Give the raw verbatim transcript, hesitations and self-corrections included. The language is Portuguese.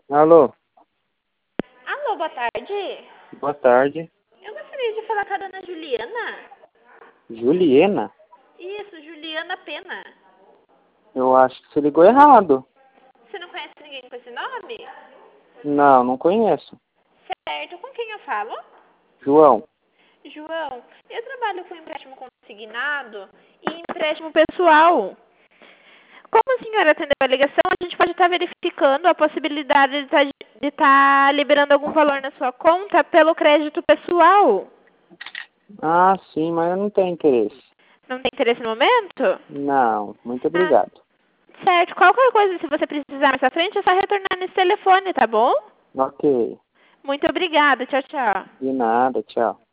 Alô, Alô, boa tarde. boa tarde. Eu gostaria de falar com a dona Juliana. Juliana? Isso, Juliana Pena. Eu acho que você ligou errado. Você não conhece ninguém com esse nome? Não, não conheço. Certo, com quem eu falo? João. João, eu trabalho com empréstimo consignado e empréstimo pessoal. Como a senhora atendeu a ligação, a gente pode estar verificando a possibilidade de estar, de estar liberando algum valor na sua conta pelo crédito pessoal. Ah, sim, mas eu não tenho interesse. Não tem interesse no momento? Não, muito Ah, obrigado. certo. Qualquer coisa, se você precisar mais à frente, é só retornar nesse telefone, tá bom? Ok, Muito obrigada. Tchau, tchau. de nada, tchau.